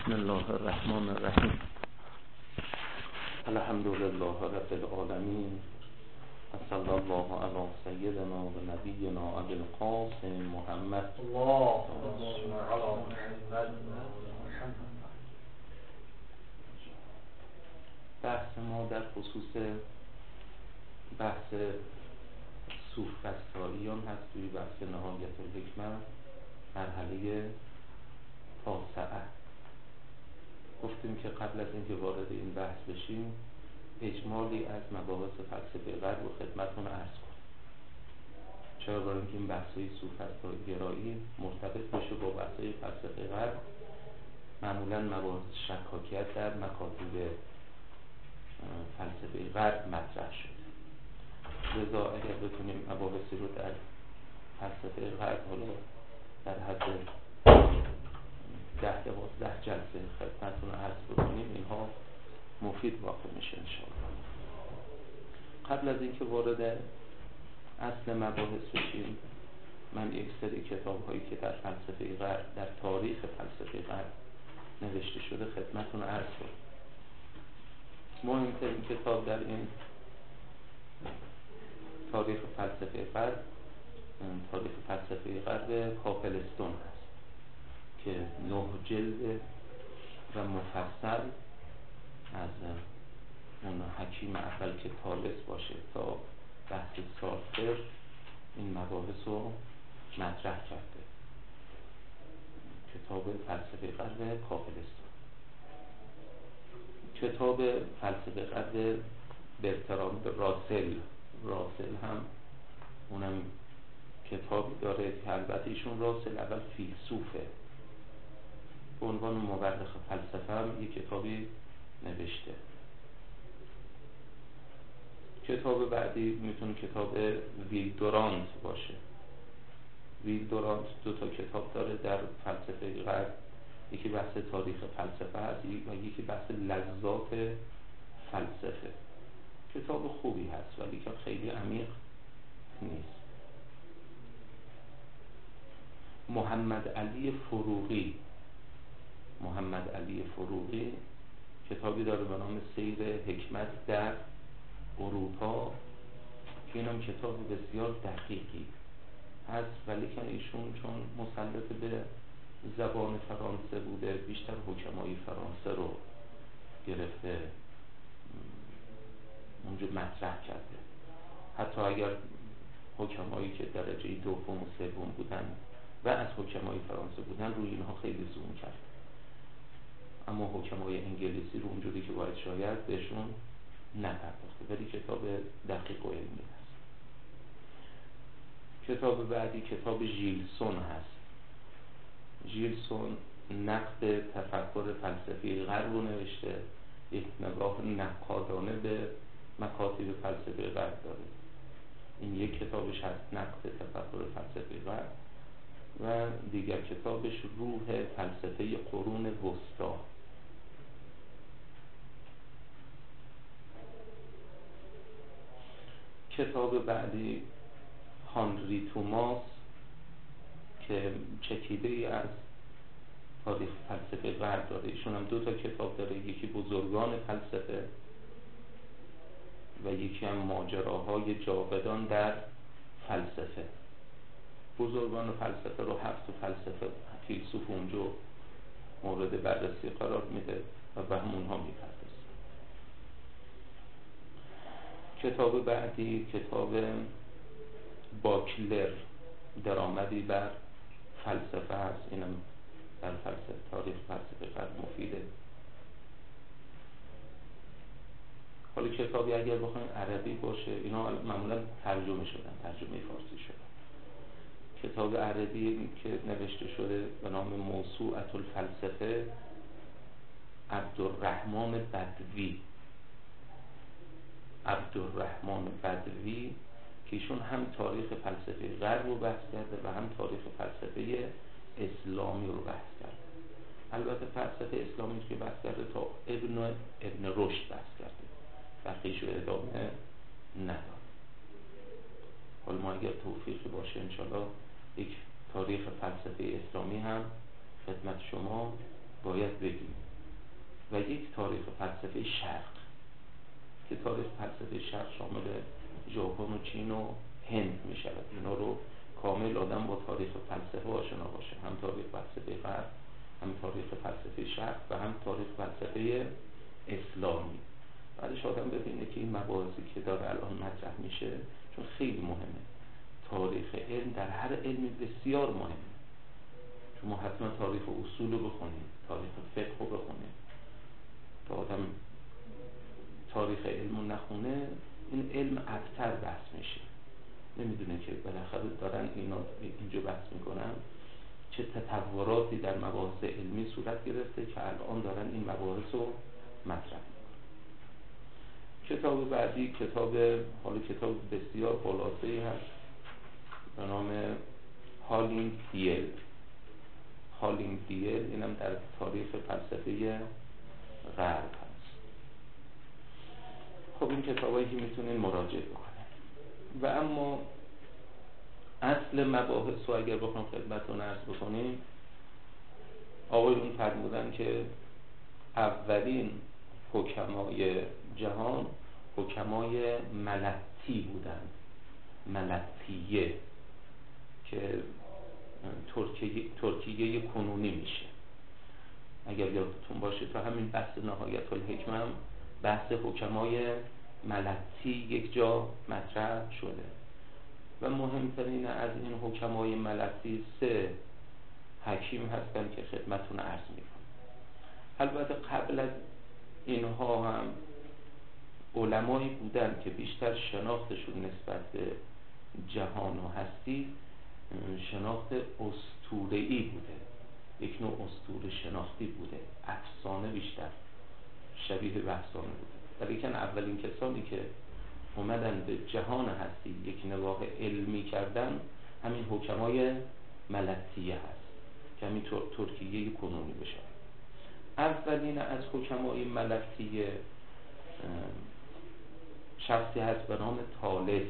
بسم الله الرحمن الرحیم. الحمد لله رب العالمین و صلی الله علی سیدنا و نبینا ابی القاسم محمد. بحث ما در خصوص بحث صوف رستاییان هست توی بحث نهایت الحکمت مرحله تاسعه. گفتیم که قبل از اینکه وارد این بحث بشیم اجمالی از مباحث فلسفه غرب و خدمتتون عرض کنیم. چرا؟ برای اینکه این بحث‌های صوف‌گرایی مرتبط باشه با بحث‌های فلسفه غرب. معمولاً مباحث شکاکیت در مکاتب فلسفه غرب مطرح شده. لذا اگر بتونیم مباحثی رو در فلسفه غرب حالا در حد 10-12 جلسه خدمتتون عرض بکنیم، اینها مفید واقع میشه انشاءالله. قبل از اینکه وارد اصل مباحث بشیم، من یک سری کتاب هایی که در فلسفه غرب، در تاریخ فلسفه غرب نوشته شده خدمتتون عرض کنم. مهمترین کتاب در این تاریخ فلسفه غرب، تاریخ فلسفه غرب کاپلستون هست که 9 جلد و مفصل از اون حکیم اول که طالس باشه تا بحث سارتر این مباحث رو مطرح کرده. کتاب فلسفه غرب کاپلستون. کتاب فلسفه غرب برتراند راسل هم اونم کتابی داره که البته ایشون راسل اول فیلسوفه، به عنوان مورخ فلسفه هم یک کتابی نوشته. کتاب بعدی میتونه کتاب ویلدورانت باشه. ویلدورانت 2 کتاب داره در فلسفه غرب، یکی بحث تاریخ فلسفه هست و یکی بحث لذات فلسفه. کتاب خوبی هست ولی که خیلی عمیق نیست. محمد علی فروغی کتابی داره به نام سیر حکمت در اروپا که اینم کتاب بسیار دقیقی هست، ولی که ایشون چون مسلط به زبان فرانسه بوده بیشتر حکمای فرانسه رو گرفته اونجا مطرح کرده. حتی اگر حکمایی که درجه 2 و 3 بودن و از حکمای فرانسه بودن روی اینها خیلی زوم کرد، اما حکمای انگلیسی رو اونجوری که باید شاید بهشون نپرداخته، ولی کتاب دقیق و علمی هست. کتاب بعدی کتاب ژیلسون هست. ژیلسون نقد تفکر فلسفی غرب رو نوشته، یک نگاه نقادانه به مکاتب فلسفه غرب داره. این یک کتابش هست نقد تفکر فلسفی غرب و دیگر کتابش روح فلسفه قرون وسطی. کتاب بعدی هانری توماس که چکیده ای از تاریخ فلسفه غرب داره. ایشون هم 2 کتاب داره، یکی بزرگان فلسفه و یکی هم ماجراهای جاودان در فلسفه. بزرگان فلسفه رو 7 فلسفه فیلسوف اونجا مورد بررسی قرار میده و به همونها میپردازه. کتاب بعدی کتاب باکلر درآمدی بر فلسفه هست. اینم در فلسفه تاریخ فلسفه غرب مفیده. حالا کتابی اگر بخوایم عربی باشه، اینا معمولا ترجمه شدن، ترجمه فارسی شدن. کتاب عربی که نوشته شده به نام موسوعة الفلسفه عبدالرحمن بدوی که ایشون هم تاریخ فلسفه غرب رو بحث کرده و هم تاریخ فلسفه اسلامی رو بحث کرده. البته فلسفه اسلامی که بحث کرده تا ابن رشد بحث کرده، بقیه‌اش رو ادامه نداد. حالا ما اگر توفیقی باشه انشاءالله یک تاریخ فلسفه اسلامی هم خدمت شما باید بگیم و یک تاریخ فلسفه شرق که تاریخ فلسفه شرق شامل ژاپن و چین و هند می شود. اینا رو کامل آدم با تاریخ فلسفه آشنا باشه، هم تاریخ فلسفه غرب، هم تاریخ فلسفه شرق و هم تاریخ فلسفه اسلامی. بعدش آدم ببینه که این مباحثی که داره الان مطرح میشه چون خیلی مهمه. تاریخ علم در هر علمی بسیار مهمه. شما حتما تاریخ اصول رو بخونید، تاریخ فقه رو بخونید. تا آدم تاریخ علم رو نخونه این علم ابتر بحث میشه، نمیدونه که بالاخره دارن اینجا بحث میکنن چه تطوراتی در مباحث علمی صورت گرفته که الان دارن این مباحث رو مطرح میکنن. کتاب بعدی کتاب بسیار خلاصه‌ای هست به نام هالینگ دیل. اینم در تاریخ فلسفه غرب هست. خب این کتابایی که میتونین مراجعه بکنید. و اما اصل مباحث رو اگر بخوام خدمتتون عرض بکنیم، آقایون فرمودن که اولین حکمای جهان حکمای ملتی بودند، ملتیه که ترکیه کنونی میشه. اگر یادتون باشه تو همین بحث نهایت الحکمه هم بحث حکمای ملتی یک جا مطرح شده و مهمترین از این حکمای ملتی 3 حکیم هستن که خدمتتون عرض میکنم. البته قبل از اینها هم علمایی بودن که بیشتر شناختشون نسبت به جهان و هستی شناخت اسطوره‌ای بوده، یک نوع اسطوره شناختی بوده، افسانه بیشتر شبیه به افسانه بوده. ولیکن اولین کسانی که اومدن به جهان هستی یک نگاه علمی کردن همین حکمای ملتیه هست که همین ترکیه کنونی بشه. اولین از حکمای ملتیه شخصی هست به نام طالس.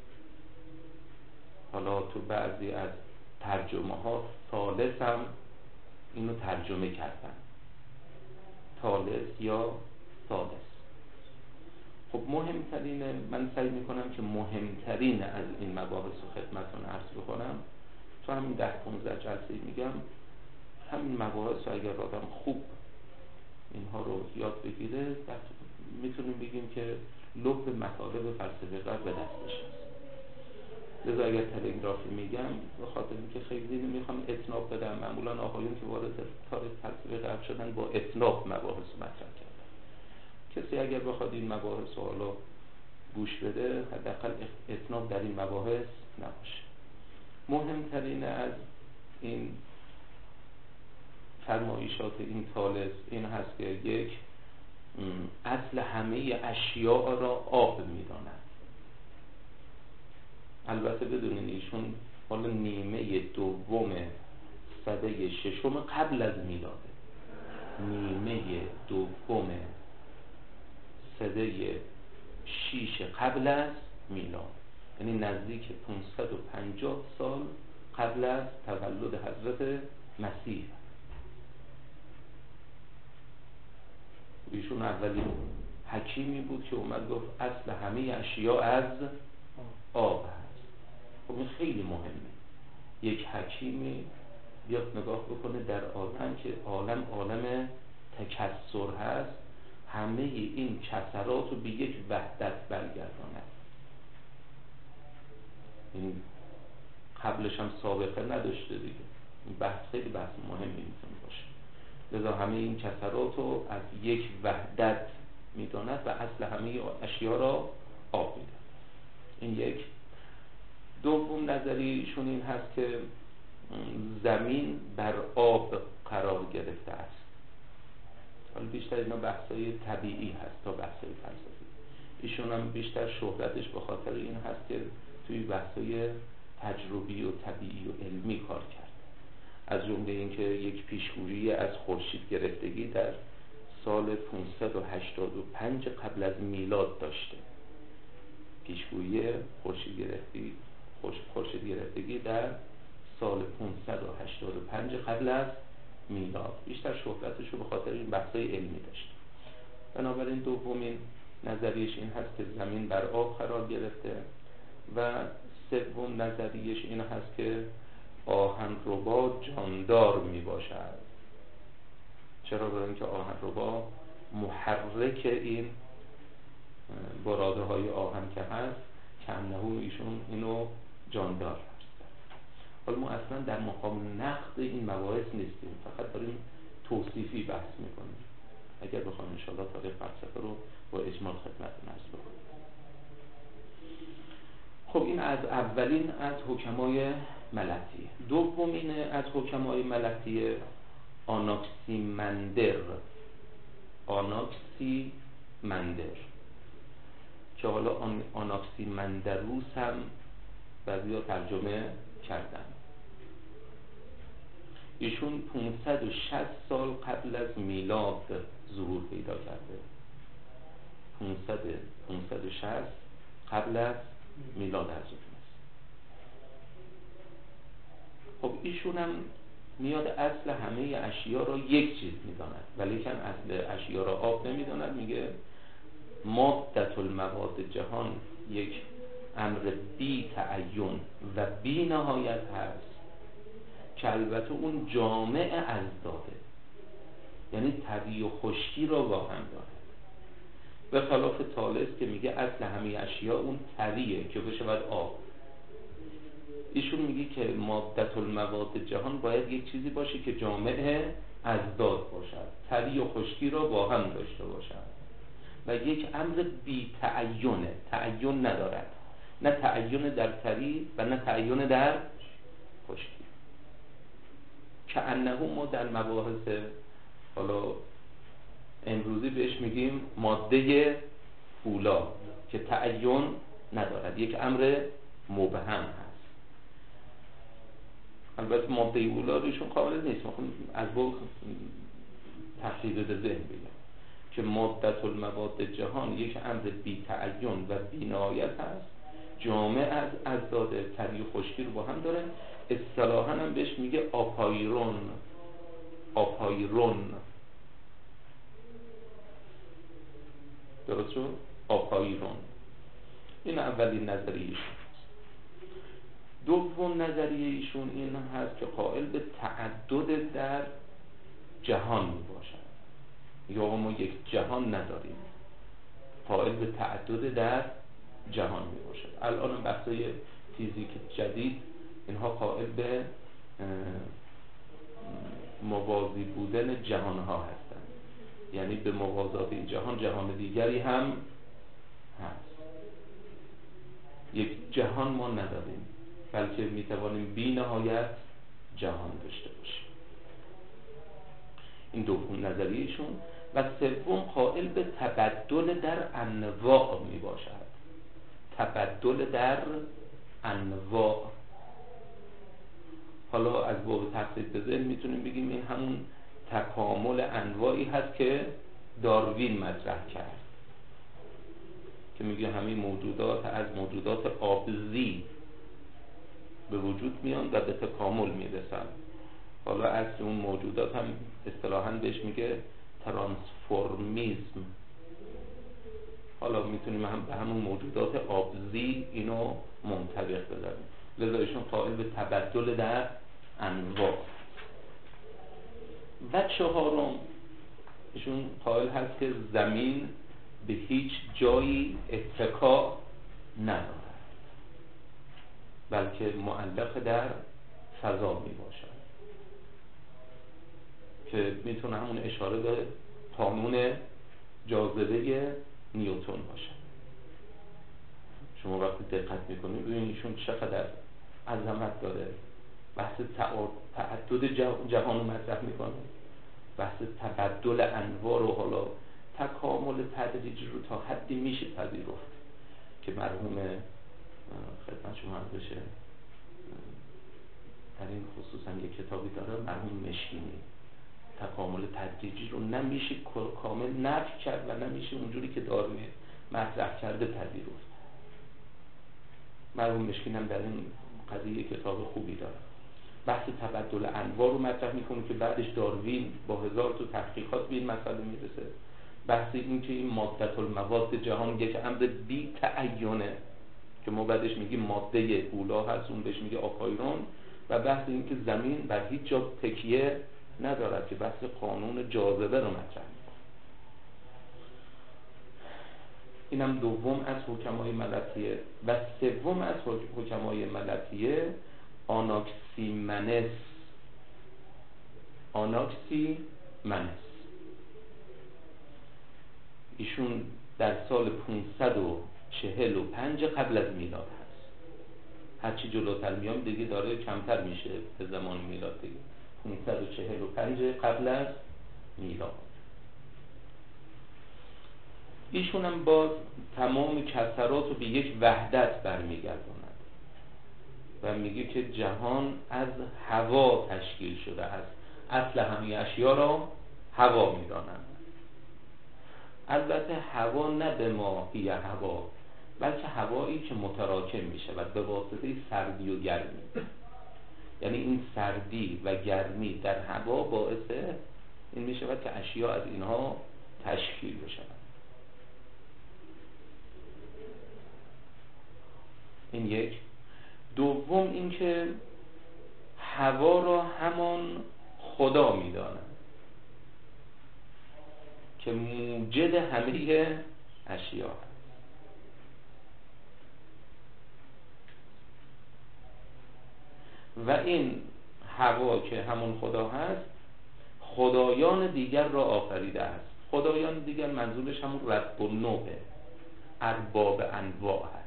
حالا تو بعضی از ترجمه ها طالس هم اینو ترجمه کردن، طالس یا ثالث. خب مهمترین، من سعی میکنم که مهمترین از این مباحث رو خدمتتون عرض بکنم. تو همین 10-15 جلسه میگم همین مباحث رو اگر آدم خوب اینها رو یاد بگیره میتونیم بگیم که لب مطالب فلسفه غرب به دستش هست. لذا اگر تلگرافی میگم به خاطر اینکه خیلی نمیخوام اتناب بدم. معمولا آقایون که وارد تاریخ فلسفه غرب شدن با اتناب مباحث مطرح کردن. کسی اگر بخواد این مباحث رو حالا گوش بده حداقل اتناب در این مباحث نباشه. مهمترین از این فرمایشات این طالس این هست که یک، اصل همه اشیاء را آب می‌داند. البته بدونین ایشون حالا نیمه دوم سده ششم قبل از میلاده، نیمه دوم سده 6 قبل از میلاد، یعنی نزدیک 550 سال قبل از تولد حضرت مسیح. ایشون اولین حکیمی بود که اومد گفت اصل همه اشیاء از آب هست. خب این خیلی مهمه، یک حکیمی بیاد نگاه بکنه در عالم که عالم تکثر هست، همه این کثرات رو به یک وحدت برگرداند. این قبلش هم سابقه نداشته دیگه. این بحث خیلی بحث مهمی میتونه باشه. لذا همه این کثرات رو از یک وحدت میداند و اصل همه اشیا را آب میداند. این یک. دوم نظریشون این هست که زمین بر آب قرار گرفته است. حالا بیشتر اینا بحثای طبیعی هست تا بحثای فلسفی. ایشون هم بیشتر شهرتش به خاطر این هست که توی بحثای تجربی و طبیعی و علمی کار کرد. از جمله اینکه یک پیشگویی از خورشید گرفتگی در سال 585 قبل از میلاد داشته. پیشگویی خورشید گرفتگی در سال 585 قبل از میلاد. بیشتر شهرتش رو به خاطر این بحثای علمی داشت. بنابراین دومین نظریش این هست که زمین بر آب قرار گرفته و سوم نظریش این هست که آهنربا جاندار می باشد. چرا؟ برای اینکه آهنربا محرک این براده های آهن که هست که انه ایشون اینو جاندار هست. حالا ما اصلا در مقام نقد این مباحث نیستیم، فقط داریم توصیفی بحث میکنیم. اگر بخوایم انشاءالله تاریخ فلسفه رو با اجمال خدمتتون عرض بکنیم. خب این از اولین از حکمای ملطیه. دومین از حکمای ملطیه آناکسیمندر که حالا آناکسیمندروس هم بعضیا ترجمه کردن. ایشون 560 سال قبل از میلاد ظهور پیدا کرده. 560 قبل از میلاد حضرت است. خب ایشون هم میاد اصل همه اشیا را یک چیز میداند، ولی کن اصل اشیا را آب نمیداند. میگه مادة المواد جهان یک امر بی تعین و بی نهایت هست که البته اون جامع از داده، یعنی طبیع و خشکی را با هم داره، به خلاف ثالث که میگه اصل همه اشیا اون طریه که بشه بعد آب. ایشون میگه که مادة المواد جهان باید یک چیزی باشه که جامع ازداد باشد، طری و خشکی را با هم داشته باشد و یک امر بی تعینه، تعین ندارد، نه تعین در طری و نه تعین در خشکی. که انه ما در مباحث حالا امروزی بهش میگیم ماده اولا که تعین ندارد، یک امر مبهم هست. البته ماده اولا روشون قابل نیست، میخوام از با تفسیر ذهن بگم که مادة المواد جهان یک امر بی تعین و بی نهایت هست، جامع از ازداد طری و خشکی رو با هم داره. اصطلاحاً هم بهش میگه آپایرون. درست شد؟ آپایرون. این اولین نظریه‌شون. دوم نظریه ایشون این هست که قائل به تعدد در جهان می باشد، یا ما یک جهان نداریم، قائل به تعدد در جهان می باشد. الان بحثای فیزیک جدید اینها قائل به موازی بودن جهان ها هستند، یعنی به موازات این جهان دیگری هم هست. یک جهان ما نداریم، بلکه میتوانیم بی نهایت جهان داشته باشیم. این دوم نظریهشون. و سوم قائل به تبدل در انواع می باشد. تبدل در انواع، حالا از باب تفسیر به ذهن میتونیم بگیم این همون تکامل انواعی هست که داروین مطرح کرد، که میگه همه موجودات از موجودات آبزی به وجود میان و به تکامل میرسن. حالا اصل اون موجودات هم اصطلاحاً بهش میگه ترانسفورمیسم. حالا میتونیم هم به همون موجودات آبزی اینو منطبق بذاریم. لذا ایشون قائل به تبدل در انواع. و چهارم ایشون قائل هست که زمین به هیچ جایی اتکا ندارد، بلکه معلق در فضا می باشد، که میتونه همون اشاره به قانون جاذبه نیوتن باشه. شما وقتی دقت میکنید ببینید ایشون چقدر عظمت داره. بحث تعدد جهان رو مطرح میکنه، بحث تبدل انواع رو، حالا تکامل تدریجی رو تا حدی میشه پذیرفت که مرحوم خدمت شما هم بشه در این خصوصا یک کتابی داره مرحوم مشکینی، تکامل تدریجی رو نمیشه کامل نفی کرد و نمیشه اونجوری که داروین مطرح کرده بحث تبدل انواع رو مطرح میکنه که بعدش داروین با 1000 تا تحقیقات به این مسئله میرسه. بحث این که این مادة المواد جهان یک امر بی تعینه که ما بعدش میگیم ماده اولا هست، اون بهش میگه آپایرون. و بحث این که زمین بر هیچ جا تکیه ندارد که بحث قانون جاذبه رو مطرح میکنه. اینم دوم از حکمای ملطیه. و سوم از حکمای ملطیه آناکسیمنس. ایشون در سال 545 قبل از میلاد هست. هرچی جلوتر میام دیگه داره کمتر میشه به زمان میلاد دیگه. 545 قبل از میلاد. ایشون هم باز تمام کسرات رو به یک وحدت برمیگردوند و میگه که جهان از هوا تشکیل شده است. اصل همه اشیا را هوا میدانند. البته هوا نه به ماهی هوا، بلکه هوایی که متراکم میشه و به واسطه سردی و گرمی. یعنی این سردی و گرمی در هوا باعث این میشه که اشیا از اینها تشکیل بشن. این یک. دوم این که هوا را همان خدا میدانند که موجد همه اشیا هست. و این هوا که همون خدا هست خدایان دیگر را آفریده است. خدایان دیگر منظورش همون رب النوعه، ارباب انواع هست.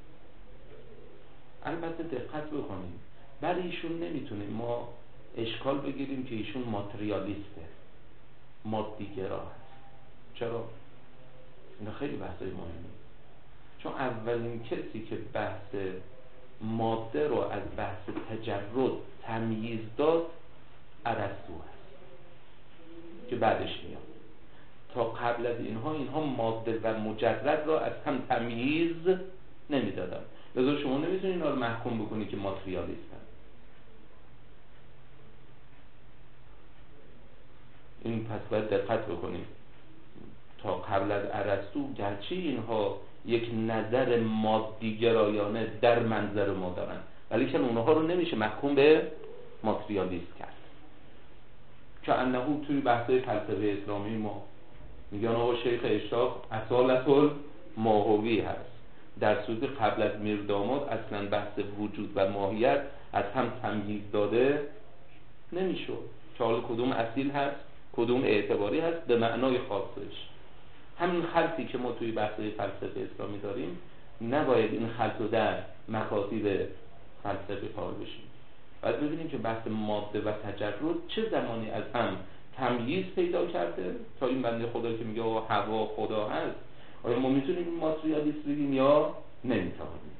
البته دقت بکنیم، برای ایشون نمیتونیم ما اشکال بگیریم که ایشون ماتریالیسته، مادیگرا هست. چرا؟ اینا خیلی بحثای مهمه. چون اولین کسی که بحث ماده رو از بحث تجرد تمییز داد ارسطو هست که بعدش میاد. تا قبل از اینها ماده و مجرد را از هم تمییز نمیدادن. لذا شما نمیتونید اینا رو محکوم بکنید که ماتریالیستن. این پس باید دقت بکنید. تا قبل از ارسطو گرچه اینها یک نظر مادی گرایانه در منظر ما دارن، ولی که اونها رو نمیشه محکوم به ماتریالیست کرد. که انه توی بحثای فلسفه اسلامی ما میگن آقا شیخ اشراق اصالت الماهوی هست، در صورتی قبل از میرداماد اصلا بحث وجود و ماهیت از هم تمییز داده نمیشه که حالا کدوم اصیل هست کدوم اعتباری هست به معنای خاصش. همین خلطی که ما توی بحث فلسفه اسلامی داریم نباید این خلط رو در مکاتب فلسفه کار بشیم. باید ببینیم که بحث ماده و تجرد چه زمانی از هم تمییز پیدا کرده تا این بنده خدا که میگه هوا خدا هست. آیا ما میتونیم ماتریالیست بگیم یا نمیتونیم؟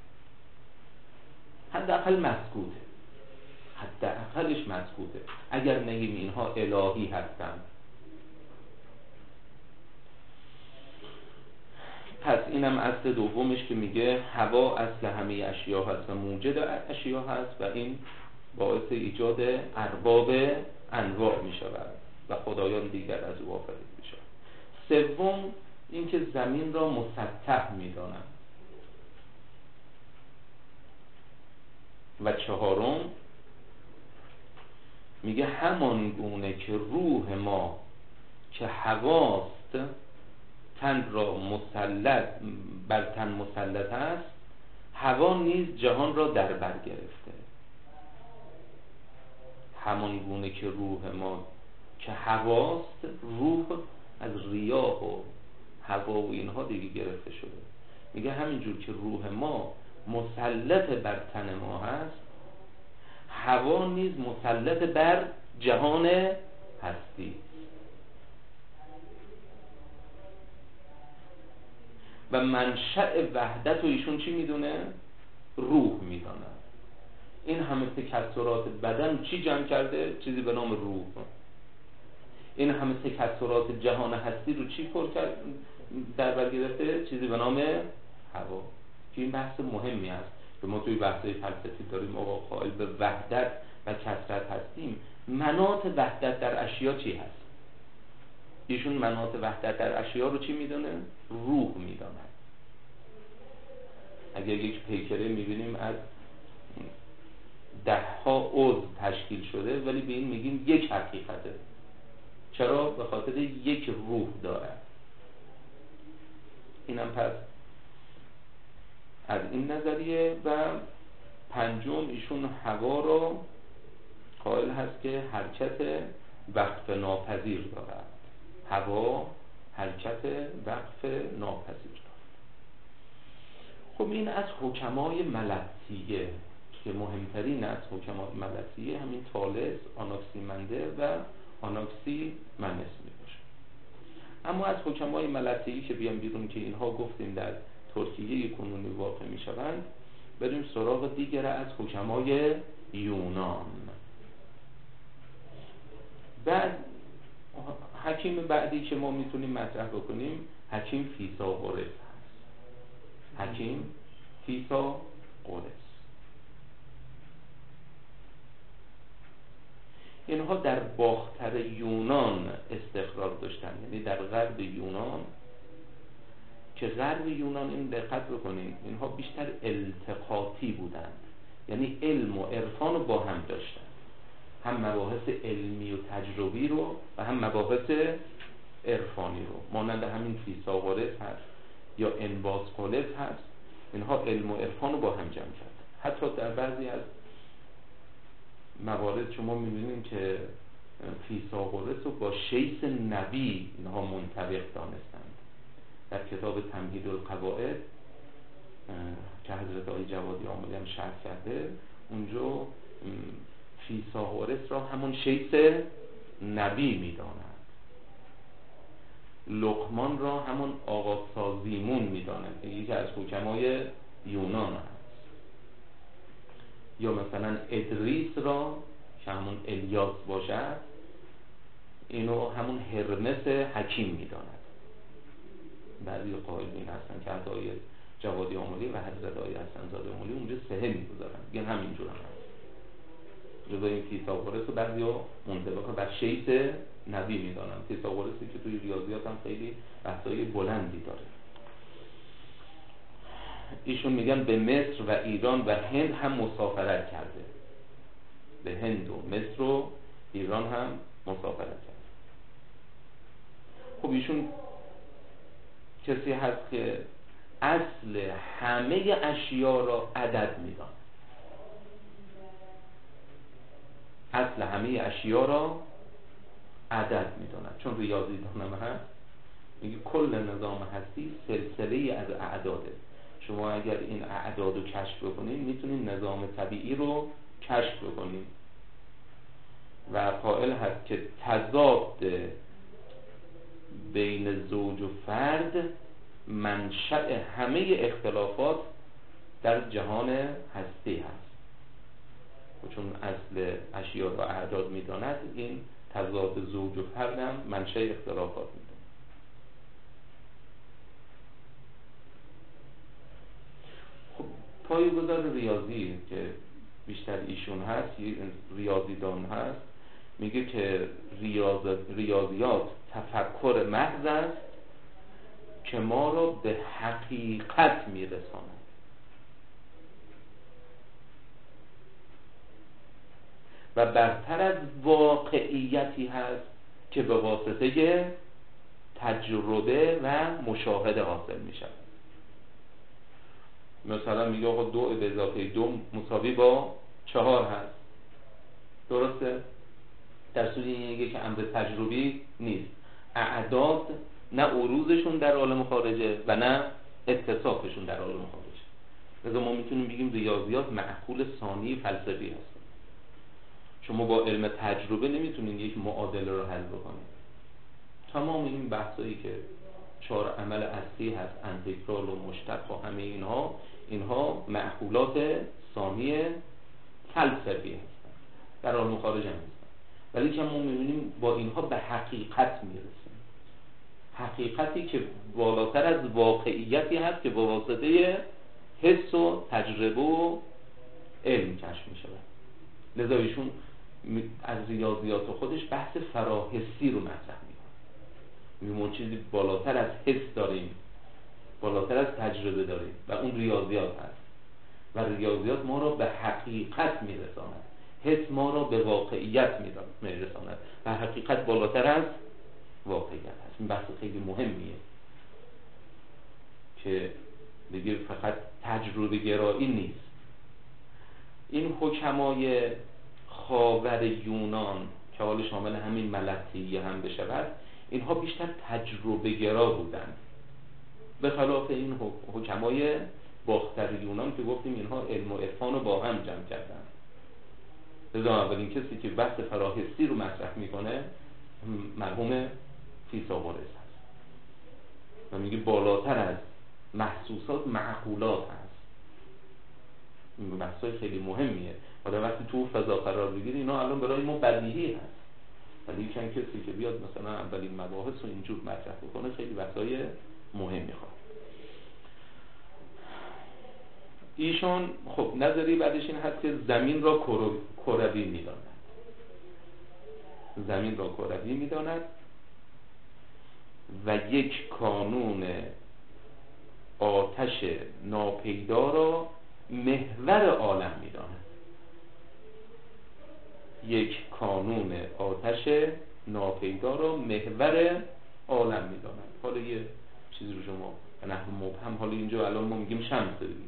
حداقل مسکوته، حداقلش مسکوته. اگر نگیم اینها الهی هستند. پس اینم اصل دومش که میگه هوا اصل همه اشیا هست و موجد اشیا هست و این باعث ایجاد ارباب انواع میشود و خدایان دیگر از او آفریده میشود. سوم اینکه زمین را مسطح میدانند. و چهارم میگه همان گونه که روح ما که هواست تن را بر تن مسلط است، هوا نیز جهان را در بر گرفته. همان گونه که روح ما که هواست، روح از ریاح و هوا و اینها دیگه گرفته شده. میگه همینجور که روح ما مسلط بر تن ما هست، هوا نیز مسلط بر جهان هستی. و منشأ وحدت رو ایشون چی میدونه؟ روح میدونه. این همه تکثرات بدن چی جمع کرده؟ چیزی به نام روح. این همه تکثرات جهان هستی رو چی پر کرد؟ در بر گرفته؟ چیزی به نام هوا. که این بحث مهمی است که ما توی بحث فلسفی داریم. آقا قائل به وحدت و کثرت هستیم، مناط وحدت در اشیا چی هست؟ ایشون مناط وحدت در اشیا رو چی میدونه؟ روح میدونه. اگر یک پیکره میبینیم از 10 عضو تشکیل شده ولی به این میگیم یک حقیقته. چرا؟ به خاطر یک روح دارد. اینم پس از این نظریه. و پنجم ایشون هوا رو قائل هست که حرکت وقف ناپذیر دارد. هوا حرکت وقف ناپذیر دارد. خب این از حکمای ملطیه که مهمترین از حکمای ملطیه همین طالس، آناکسیمندر و آناکسیمنس می باشه. اما از حکمای ملطیه که بیان بیرون که اینها گفتیم در ترکیه کنونی واقع می شوند، بریم سراغ دیگر از حکمای یونان. بعد حکیم بعدی که ما میتونیم مطرح بکنیم حکیم فیثاغورس هست. حکیم فیثاغورس. اینها در باختر یونان استقرار داشتن، یعنی در غرب یونان. که غرب یونان، این دقت بکنید، اینها بیشتر التقاطی بودند، یعنی علم و عرفان رو با هم داشتن، هم مباحث علمی و تجربی رو و هم مباحث عرفانی رو. مانند همین فیثاغورس هست یا انباسقلس هست، اینها علم و عرفان رو با هم جمع کردن. حتی در بعضی از موارد شما می‌بینید که فیثاغورس رو با شیث نبی اینها منطبق دانستند. در کتاب تمهید القواعد که حضرت آقای جوادی آملی هم شرح کرده، اونجا فیثاغورس را همون شیث نبی می‌داند. لقمان را همون آقا سازیمون می‌داند که یکی از حکمای یونان است. یا مثلا ادریس را که همون الیاس باشد، اینو همون هرمس حکیم می‌داند. بعضی قائلین هستن که حتی آقای جوادی آملی و حضرت آقای حسن‌زاده آملی اونجا سهه می‌گذارن، میگن همینجور هم هست. جدا این فیثاغورس رو بعضیا منطبق بر شیث نبی می‌دانن. فیثاغورسی که توی ریاضیات هم خیلی بحث‌های بلندی داره. ایشون میگن به مصر و ایران و هند هم مسافرت کرده. به هند و مصر و ایران هم مسافرت کرده. خب ایشون کسی هست که اصل همه اشیا را عدد میداند. اصل همه اشیا را عدد میداند. چون ریاضی دانم هست، میگه کل نظام هستی سلسله از اعداده. شما اگر این اعداد رو کشف بکنید میتونید نظام طبیعی رو کشف بکنید. و قائل هست که تضاد بین زوج و فرد منشأ همه اختلافات در جهان هستی هست. و چون اصل اشیا را اعداد میداند، این تضاد زوج و فرد هم منشأ اختلافات میداند. خب پایه‌گذار ریاضی که بیشتر ایشون هست، ریاضیدان هست، میگه که ریاضیات تفکر محض است که ما را به حقیقت میرساند. و برتر از واقعیتی هست که به واسطه تجربه و مشاهده حاصل میشه. مثلا میگه آقا 2 به اضافه 2 مساوی با 4 هست. درسته؟ در صورتی این میگه که امر تجربی نیست. اعداد نه عروضشون در عالم خارجه و نه اتصافشون در عالم خارجه. لذا ما میتونیم بگیم ریاضیات معقول ثانی فلسفی هست. شما با علم تجربه نمیتونید یک معادله رو حل بکنید. تمام این بحثایی که 4 عمل اصلی هست، انتگرال و مشتق و همه اینها معقولات ثانی فلسفی هستن، در عالم خارج هم هستن. ولی که ما میبینیم با اینها به حقیقت میرسیم. حقیقتی که بالاتر از واقعیتی هست که با واسطه حس و تجربه و علم کشف میشه. لذا ایشون از ریاضیات خودش بحث فراحسی رو مطرح میکنه. ما چیزی بالاتر از حس داریم، بالاتر از تجربه داریم و اون ریاضیات هست و ریاضیات ما را به حقیقت میرساند، حس ما را به واقعیت میرساند و حقیقت بالاتر از واقعیت هست. این بحث خیلی مهمیه که دیگه فقط تجربه گرایی نیست. این حکمای خاور یونان که حال شامل همین ملطیه هم بشود، اینها بیشتر تجربه گرا بودند، به خلاف این حکمای باختر یونان که گفتیم اینها علم و عرفان رو با هم جمع کردن. لذا اولین کسی که بحث فراحسی رو مطرح میکنه مرحوم فیثاغورس هست و میگه بالاتر از محسوسات معقولات هست. این بحثای خیلی مهمیه. حالا وقتی تو فضا قرار بگیری اینا الان برای ما بدیهی هست، ولی چند کسی که بیاد مثلا اولین مباحث رو اینجور مطرح بکنه خیلی بحثای مهمی خواهد. ایشون خب نظری بعدش این هست که زمین را کروی میداند، زمین را کروی میداند و یک کانون آتش ناپیدا را محور عالم میداند. یک کانون آتش ناپیدا را محور عالم میداند. حالا یه چیزی رو شما به نحو مبهم، حالا اینجا الان ما میگیم شمس بگیم.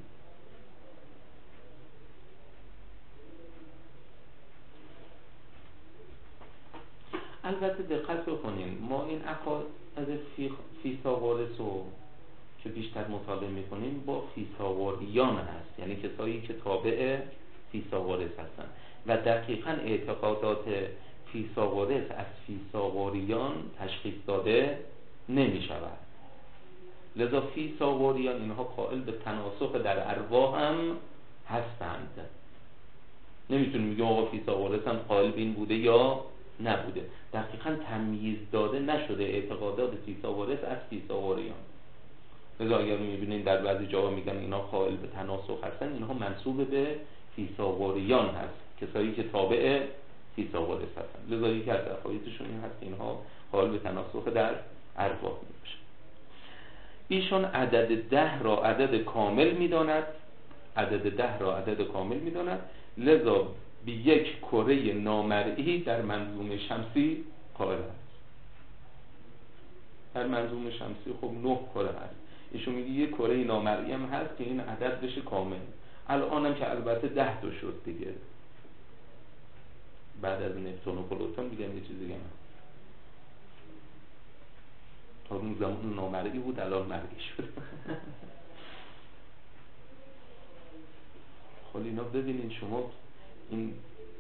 البته دقت بکنین، ما این عقاید فیثاغورس رو که بیشتر مطالعه میکنیم با فیثاغوریان هست، یعنی کسایی که تابع فیثاغورس هستن و دقیقاً اعتقادات فیثاغورس از فیثاغوریان تشخیص داده نمی شود. لذا فیثاغوریان اینها قائل به تناسخ در ارواح هم هستند. نمیتونیم بگیم آقا فیثاغورس هم قائل به این بوده یا نبوده. دقیقاً تمییز داده نشده اعتقادات فیثاغورس از فیثاغوریان. لذا اگر میبینید در بعضی جاها میگن اینا قائل به تناسخ هستن، اینها منسوب به فیثاغوریان هست، کسایی که تابع فیثاغورس هستن. لذا یکی از عقایدشون این هست که اینها قائل به تناسخ در ارواح میباشن. ایشون عدد 10 را عدد کامل میداند، عدد 10 را عدد کامل میداند، لذا به یک کره نامرئی در منظومه شمسی قائل است. در منظومه شمسی خب 9 کره هست، ایشون میگه یک کره نامرئی هم هست که این عدد بشه کامل. الان هم که البته 10 تا شد دیگه، بعد از نپتون و پلوتون میگم یه چیز دیگه هم تا اون زمان نامرئی بود، الان مرئی شد. خب اینا ببینید شما، این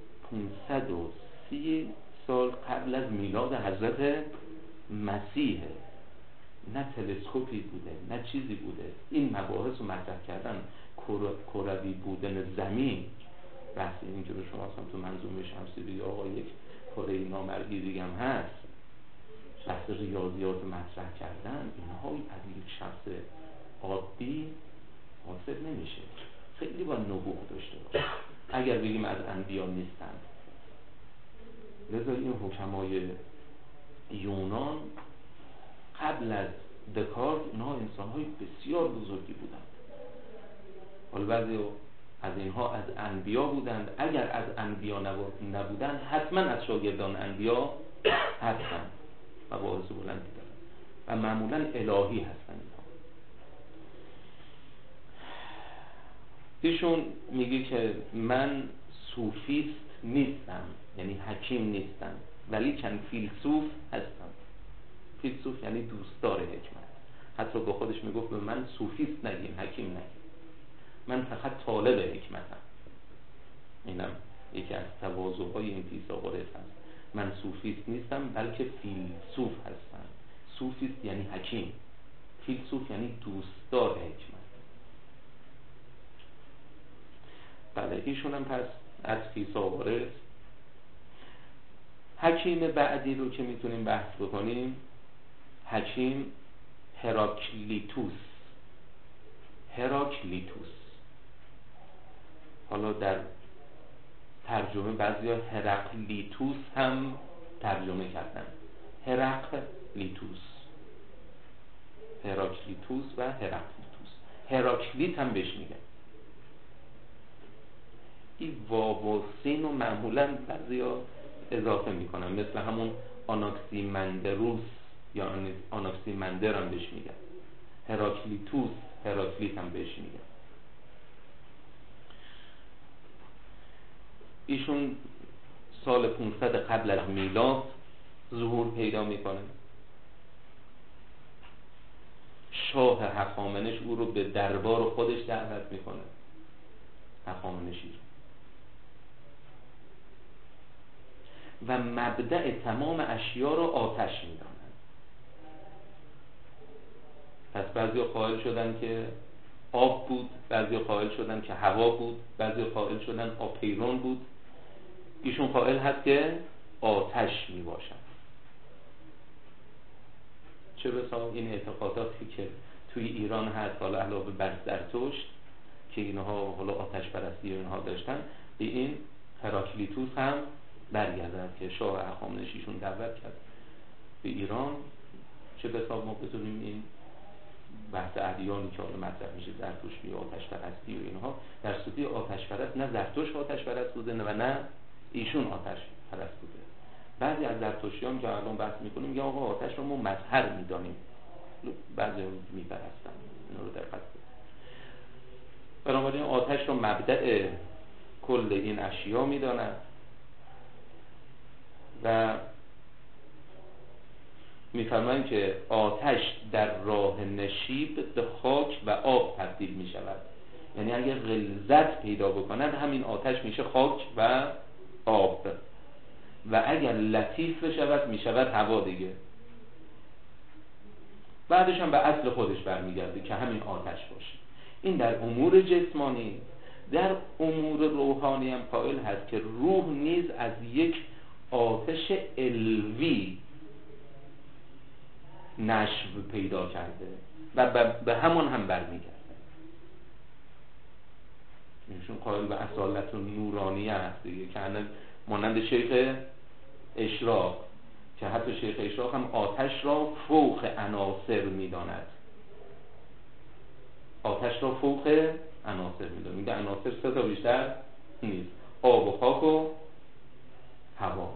530 سال قبل از میلاد حضرت مسیحه، نه تلسکوپی بوده نه چیزی بوده. این مباحث رو مطرح کردن، کروی بودن زمین، بحث این که به شما اصلا تو منظومه شمسی بگه آقا یک کره نامرئی دیگه هم هست، بحث ریاضیات مطرح کردن، اینها از یک شخص عادی حاصل نمیشه. خیلی با نبوغ داشته باشه اگر بگیم از انبیا نیستن. لذا این حکمای یونان قبل از دکارت اینها انسان‌های بسیار بزرگی بودند. حالا بعضی از اینها از انبیا بودند، اگر از انبیا نبودند حتما از شاگردان انبیا هستند و مباحث بلندی دارند و معمولا الهی هستند. ایشون میگه که من صوفیست نیستم، یعنی حکیم نیستم، ولی چند فیلسوف هستم. فیلسوف یعنی دوستدار حکمت. حتی با خودش میگفت به من صوفیست نگین، حکیم نگین، من فقط طالب حکمتم. اینم یکی از تواضع‌های این فیثاغورس هست. من صوفیست نیستم بلکه فیلسوف هستم. صوفیست یعنی حکیم، فیلسوف یعنی دوستدار حکمت. بله، ایشون هم پس از فیثاغورس. حکیم بعدی رو که میتونیم بحث بکنیم، حکیم هراکلیتوس. حالا در ترجمه بعضیا هرقلیتوس هم ترجمه کردن، هرقلیتوس و هرقلیتوس. هراکلیت هم بهش میگن. این واو و سین رو معمولا بعضیا اضافه میکنن، مثل همون آناکسیمندروس یا آناکسیمندر هم بهش میگن. هراکلیتوس، هراکلیت هم بهش میگن. ایشون سال 500 قبل از میلاد ظهور پیدا میکنه. شاه هخامنش او رو به دربار خودش دعوت میکنه، هخامنشی رو، و مبدأ تمام اشیا رو آتش میدانند. پس بعضی قائل شدن که آب بود، بعضی قائل شدن که هوا بود، بعضی قائل شدن آپیرون بود. ایشون قائل هست که آتش می باشد. چه بسا این اعتقاداتی که توی ایران هست، حالا علاوه بر زرتشت که اینها حالا آتش پرستی اینها داشتن، به این هراکلیتوس هم برگردد که شاه هخامنشیشون دعوت کرد به ایران. چه بسا ما بتونیم این بحث ادیانی که حالا مطرح میشه، زرتشتی و آتش پرستی و اینها، در صورتی آتش پرست نه زرتشت آتش پرست بوده و نه ایشون آتش پرست بوده. بعضی از زرتشتیان که الان بحث میکنیم میگن آقا آتش رو ما مظهر میدانیم، بعضی میپرستن. اینا رو دقت کنید. بنابراین آتش رو مبدأ کل این اشیا میدانند و میفرمایند که آتش در راه نشیب به خاک و آب تبدیل می شود. یعنی اگر غلظت پیدا بکند همین آتش میشه خاک و آب، و اگر لطیف بشود می شود هوا دیگه. بعدش هم به اصل خودش برمیگرده که همین آتش باشه. این در امور جسمانی. در امور روحانی هم قائل هست که روح نیز از یک آتش علوی نشو پیدا کرده و به همون هم برمیگرده. اینشون قائل به اصالت نورانیه هست دیگه، که مانند شیخ اشراق، که حتی شیخ اشراق هم آتش را فوق عناصر میداند. آتش را فوق عناصر میداند. میگه عناصر 3 تا بیشتر نیست، آب و خاک و هوا.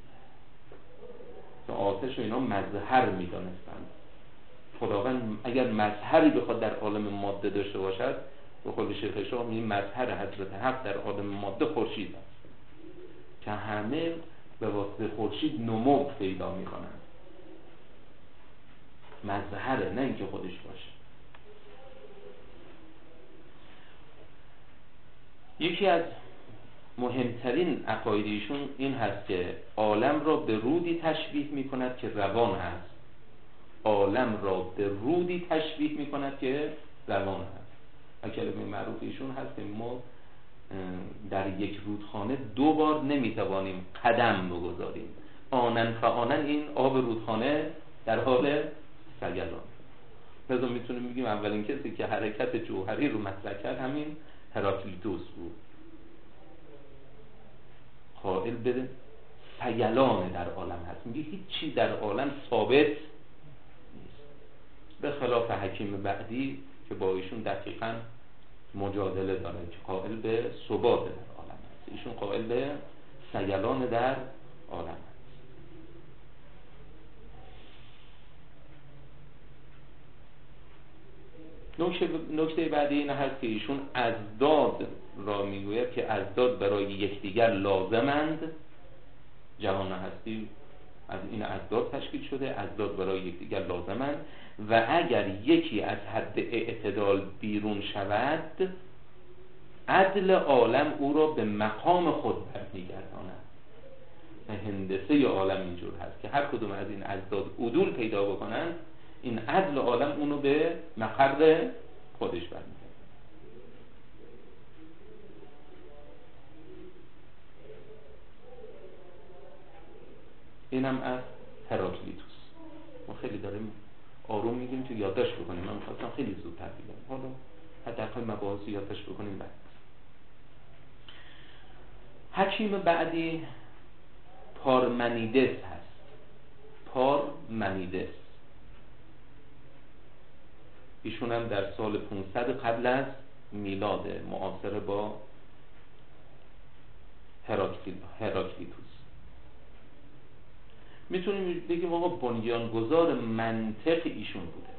که آتش رو اینا مظهر میدانستند. خداوند اگر مظهری بخواد در عالم ماده داشته باشد، به قول شیخ اشراق میگه مظهر حضرت حق در عالم ماده خورشید است که همه به واسطه خورشید نمو پیدا میکنند. مظهره، نه اینکه خودش باشه. یکی از مهمترین عقایدشون این هست که عالم را به رودی تشبیه میکند که روان هست. عالم را به رودی تشبیه میکند که روان هست. و کلمه معروف ایشون هست که ما در یک رودخانه 2 بار نمیتوانیم قدم بگذاریم. آنن فآنن این آب رودخانه در حال سیلان. لذا میتونیم بگیم اولین کسی که حرکت جوهری رو مطرح کرد همین هراکلیتوس بود. قائل به سیلان در عالم هست. میگه هیچ چیز در عالم ثابت نیست، به خلاف حکیم بعدی که با ایشون دقیقاً مجادله داره که قائل به ثبات در عالم هست. ایشون قائل به سیلان در عالم هست. نکته بعدی این هست که ایشون اضداد را میگوید که اضداد برای یکدیگر لازمند. جهان هستی از این اضداد تشکیل شده، اضداد برای یکدیگر لازمند و اگر یکی از حد اعتدال بیرون شود، عدل عالم او را به مقام خود برمیگرداند. هندسه عالم اینجور هست که هر کدوم از این اضداد عدول پیدا بکنند، این عدل عالم اونو به مقر خودش برمیگرداند. اینم از هراکلیتوس. ما خیلی داریم آروم میگیم تو یادداشت بکنیم. من می‌خواستم خیلی زودتر بگم، حالا حداقل مباحث یادداشت بکنیم. بعد حکیم بعدی پارمنیدس هست. پارمنیدس ایشون هم در سال 500 قبل از میلاد، معاصر با هراکلیتوس. میتونیم بگیم آقا بنیانگذار منطق ایشون بوده،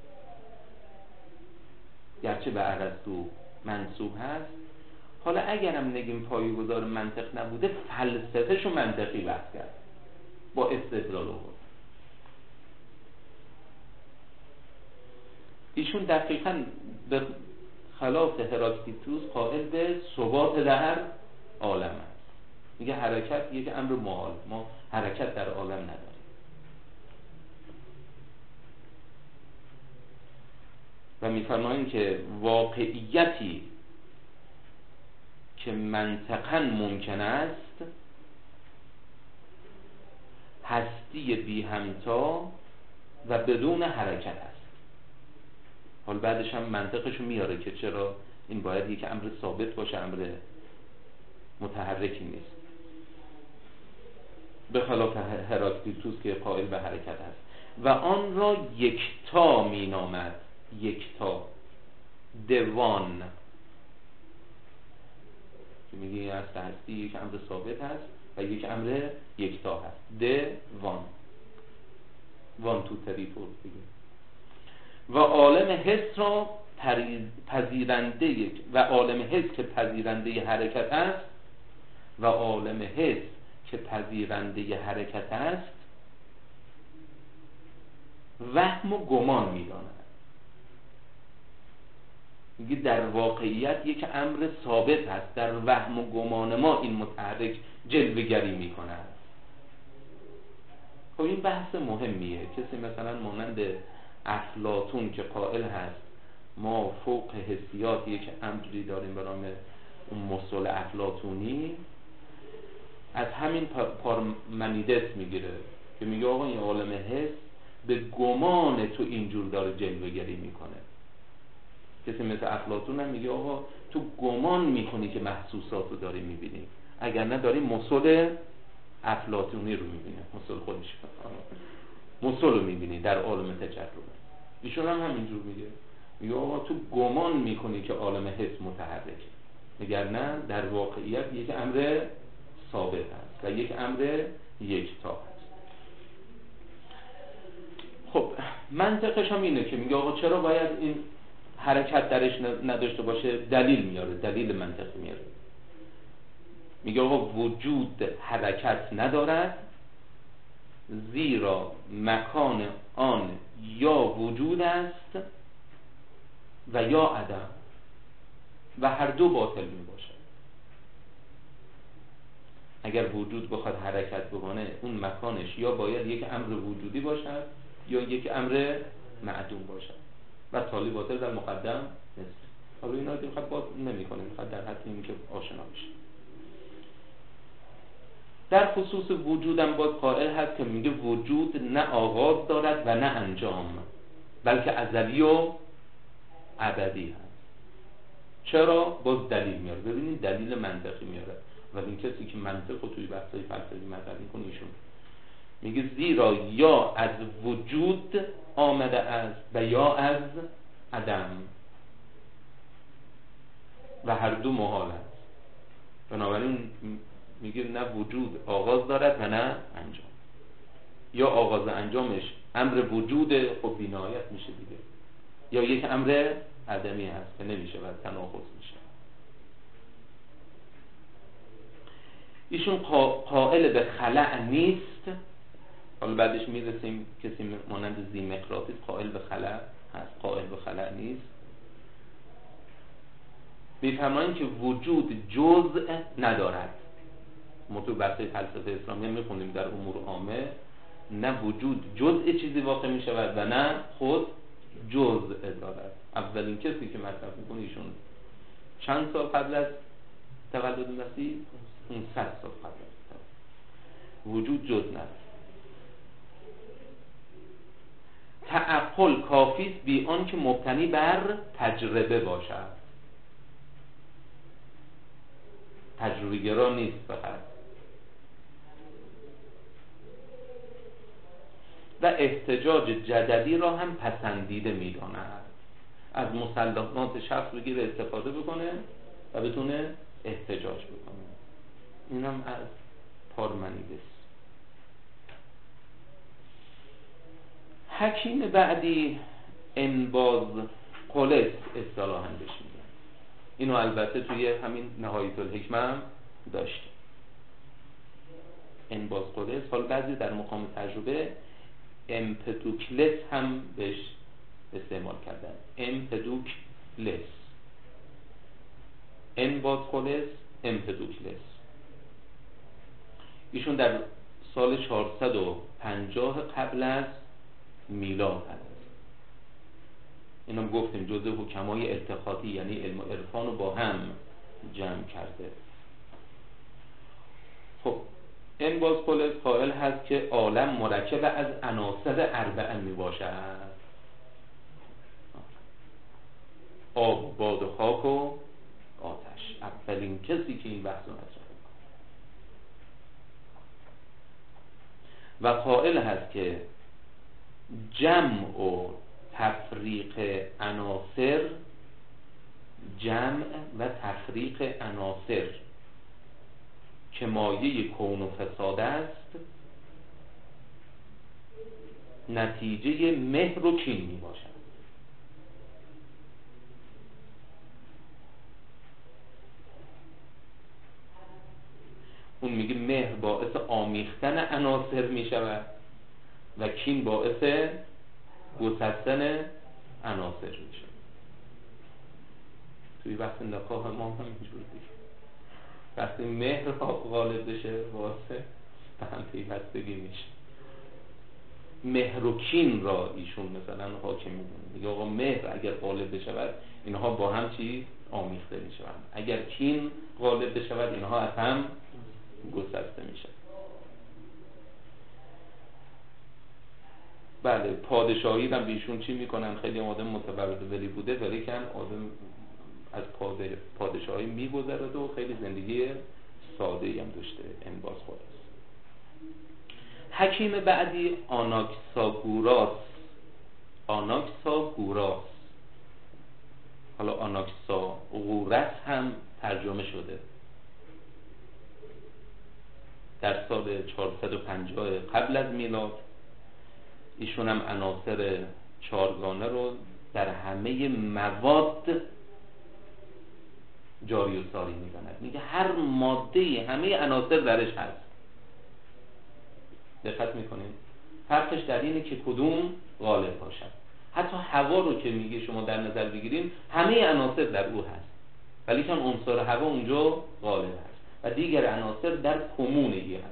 گرچه به ارسطو منسوب هست. حالا اگرم نگیم پایه‌گذار منطق نبوده، فلسفه‌شو منطقی بحث کرد، با استدلال آورد. ایشون دقیقاً به خلاف هراکلیتوس قائل به ثبات در عالم است. میگه حرکت یک امر محال، ما حرکت در عالم نداریم. و میفرمایند که واقعیتی که منطقاً ممکن است هستی بی همتا و بدون حرکت است. حال بعدش هم منطقشو میاره که چرا این باید یک امر ثابت باشه، امر متحرکی نیست، به خلاف هراکلیتوس که قائل به حرکت است. و آن را یکتا می نامد. یکتا، دوان، که میگه این است هستی یک امر ثابت هست و یک امر یکتا هست. دوان، وان تو تری فور دیگه. و عالم حس را پذیرنده، و عالم حس که پذیرنده حرکت است، و عالم حس که پذیرنده حرکت است وهم و گمان می‌داند. میگه در واقعیت یک امر ثابت هست، در وهم و گمان ما این متحرک جلوه‌گری می‌کند. خب این بحث مهمیه. کسی مثلا مانند افلاطون که قائل هست ما فوق حسیات یک امری داریم به نام اون مصول افلاطونی، از همین پارمنیدس میگیره که میگه آقا این عالم حس به گمان تو اینجور داره جلوه‌گری میکنه. کسی مثل افلاطون هم میگه آقا تو گمان میکنی که محسوسات رو داری میبینی، اگر نه داری مصول افلاطونی رو میبینی، مصول خودش مصول رو میبینی در عالم تجربه. ایشون هم همینجور میگه آقا تو گمان میکنی که عالم حس متحرکه، مگر نه در واقعیت یک امر ثابت است و یک امر یکتا است. خب منطقش هم اینه که میگه آقا چرا باید این حرکت درش نداشته باشه؟ دلیل میاره، دلیل منطقی میاره. میگه آقا وجود حرکت ندارد، زیرا مکان آن یا وجود است و یا عدم و هر دو باطل می باشد. اگر وجود بخواد حرکت بکنه، اون مکانش یا باید یک امر وجودی باشد یا یک امر معدوم باشد و تالی باطل در مقدم نیست. حالا اینا رو میخواد باز نمی کنه، میخواد در حد این که آشنا بشه. در خصوص وجودم باز قائل هست که میگه وجود نه آغاز دارد و نه انجام، بلکه ازلی و ابدی هست. چرا؟ باز دلیل میاره. ببینید دلیل منطقی میاره. و این کسی که منطق رو توی بحث‌های فلسفی مطرح میکنه ایشون میگه زیرا یا از وجود آمده است و یا از عدم و هر دو محال است. بنابراین میگه نه وجود آغاز دارد و نه انجام، یا آغاز انجامش امر وجود خب بی‌نهایت میشه دیگه، یا یک امر عدمی هست که نمیشه و تناقض میشه. ایشون قائل به خلأ نیست. حالا بعدش میرسیم کسی مانند زیمقراطیس قائل به خلأ هست، قائل به خلأ نیست. میفرمایند که وجود جزء ندارد. ما تو بحث فلسفه اسلامی میخونیم در امور عامه نه وجود جزء چیزی واقع میشود و نه خود جزء دارد. اولین کسی که مطرح میکنه ایشون چند سال قبل از تولد مسیح؟ 500 سال قبل از وجود جزء ندارد. تعقل کافی است بی آن که مبتنی بر تجربه باشد. تجربه گرا نیست فقط. و احتجاج جدلی را هم پسندیده می‌داند. از مسلمات شخص بگیره استفاده بکنه و بتونه احتجاج بکنه. اینم از پارمنیدس. حکیم بعدی انباز قلس اصطلاحاً بهش میگن. اینو البته توی همین نهایت الحکمه هم داشتیم. انباز قلس، حالا بعضی در مقام تجربه امپدوکلس هم بهش استعمال کردن. امپدوکلس، انباز قلس، امپدوکلس. ایشون در سال 450 قبل از میلاد هست. اینم گفتیم جزء حکمای التقاطی، یعنی علم و عرفان رو با هم جمع کرده. خب انباز قلس قائل هست که عالم مرکب از عناصر اربعه می باشد: آب، باد و خاک و آتش. اولین کسی که این بحث رو مطرح و قائل هست که جمع و تفریق عناصر، جمع و تفریق عناصر که مایه کون و فساد است، نتیجه مهر و کین می باشد. اون میگه مهر باعث آمیختن عناصر می شود و کین باعث گسستن عناصر می شود. توی بحث نکاح ما هم اینجور دیگه، وقتی مهر غالب بشه باعث به هم پیوستگی میشه. مهر و کین را ایشون مثلا حاکم میدونه، میگه آقا مهر اگر غالب بشود اینها با هم چی آمیخته میشوند، اگر کین غالب بشود اینها از هم گسسته میشن. بله، پادشاهی هم بیشون چی میکنن؟ خیلی آدم متولد ولی بوده ولی کن آدم از پادشاهی میگذرد و خیلی زندگی ساده هم داشته. انباز خود است. حکیم بعدی آناکساگوراس. آناکساگوراس، حالا آناکساگورس هم ترجمه شده. در سال 450 قبل از میلاد ایشون هم عناصر چارگانه رو در همه مواد جاری و ساری می‌داند. میگه هر ماده همه عناصر درش هست. دقت می‌کنید؟ فرقش در اینه که کدوم غالب باشد. حتی هوا رو که میگه شما در نظر بگیریم همه عناصر در او هست، ولی چون عنصر هوا اونجا غالب هست و دیگر عناصر در کمونگی هستند.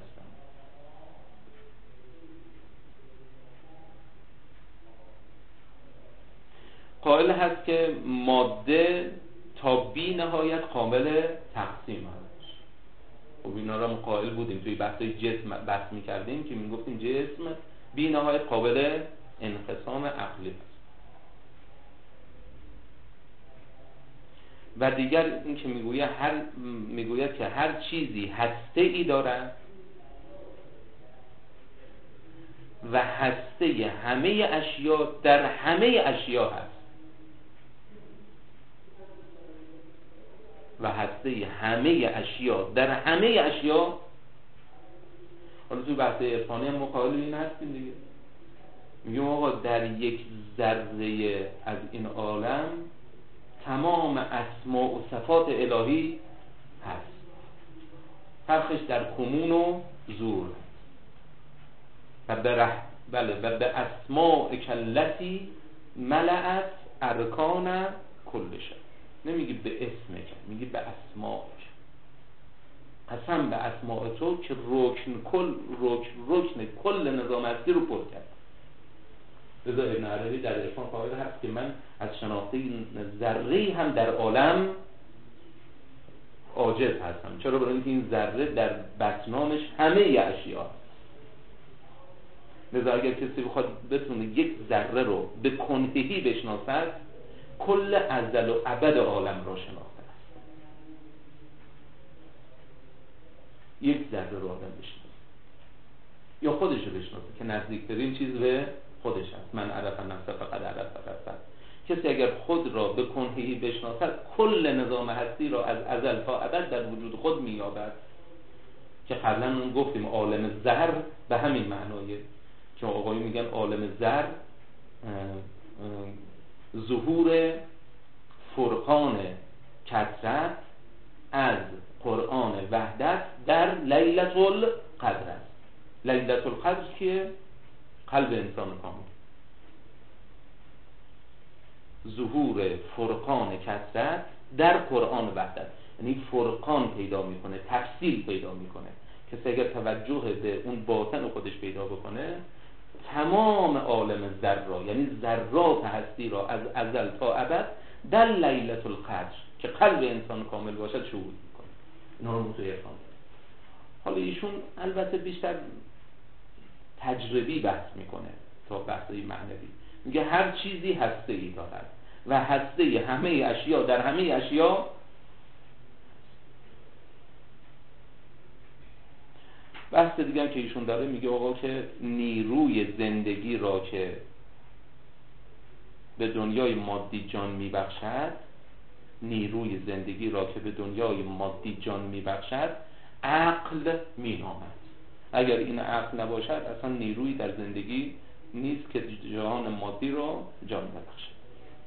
قائل هست که ماده تا بی نهایت قابل تقسیم هست. خب اینا را قائل بودیم توی بحثای جسم بحث می‌کردیم که میگفتیم جسم بی نهایت قابل انقسام عقلی هست. و دیگر این که میگوید که هر چیزی هسته‌ای دارد و هسته همه اشیا در همه اشیا هست و هسته همه اشیا در همه اشیا. حالا توی بحث عرفانی هم مقابل این هستیم دیگه. میگیم آقا در یک ذره از این عالم تمام اسماء و صفات الهی هست. فرقش در کمون و ظهور و به اسماء کلتی ملأت ارکان کل شی. نمیگی به اسم که، میگی به اسماء. قسم به اسماء تو که رکن کل نظام هستی رو پر کرد. لذا ابن عربی در عرفان قائل هست که من از شناخته ذره‌ای هم در عالم عاجز هستم. چرا؟ برای اینکه این ذره در بطنانش همه اشیا هست. لذا اگر کسی بخواد بتونه یک ذره رو به کنهی بشناسد، کل ازل و ابد عالم را شناخته است. یک ذره رو آدم بشناسه یا خودش رو بشناسه که نزدیکترین چیز به خودش هست. من عرف نفسه فقط عرف ربه. کسی اگر خود را به کنهی بشناسد کل نظام هستی را از ازل تا ابد در وجود خود می‌یابد، که قبلا گفتیم عالم ذر به همین معنایه که آقایی میگن عالم ذر ظهور فرقان کثرت از قرآن وحدت در لیلة القدر است. لیلة القدر که قلب انسان کامل، ظهور فرقان کثرت در قرآن وحدت، یعنی فرقان پیدا میکنه، تفصیل پیدا میکنه. کسی اگر توجه به اون باطن خودش پیدا بکنه تمام عالم ذرا، یعنی ذرات هستی را از ازل تا ابد در لیلة القدر که قلب انسان کامل باشد شهود میکنه. اینا رو توی عرفان. حالا ایشون البته بیشتر تجربی بحث میکنه تا بحثی معنوی. میگه هر چیزی هسته‌ای دارد و هسته همه اشیا در همه اشیا. بحث دیگه هم که ایشون داره میگه آقا که نیروی زندگی را که به دنیای مادی جان میبخشد، نیروی زندگی را که به دنیای مادی جان میبخشد عقل مینامد. اگر این عقل نباشد اصلا نیروی در زندگی نیست که جهان مادی را جان ببخشد.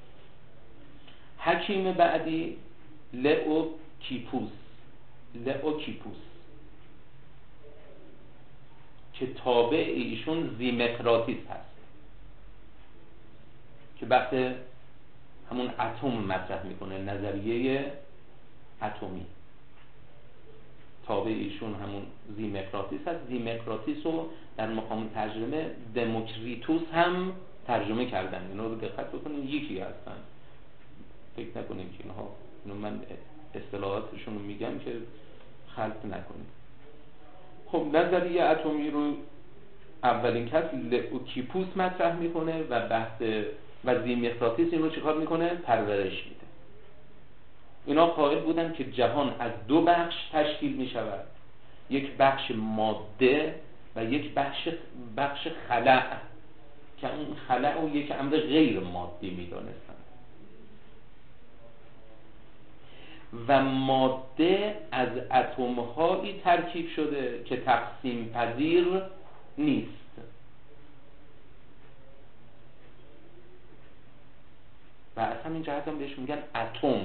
حکیم بعدی لئوکیپوس که تابع ایشون زیمقراطیس هست که بحث همون اتم مطرح میکنه، نظریه اتمی. تابع ایشون همون زیمقراطیس هست. زیمقراطیس رو در مقام ترجمه دموکریتوس هم ترجمه کردن. اینا رو دقت بکنین یکی هستن، فکر نکنین که اینها من اصطلاحاتشون رو میگم که خلط نکنین. خب نظریه اتمی رو اولین کس لئوکیپوس مطرح میکنه و بحث و زیمقراطیس این رو چیکار میکنه؟ پرورش میده. اینا قائل بودن که جهان از دو بخش تشکیل میشود، یک بخش ماده و یک بخش خلأ، که اون خلأ رو یک امر غیر مادی میدانستن و ماده از اتم‌هایی ترکیب شده که تقسیم پذیر نیست. و اصلا این جهت هم بهش میگن اتم.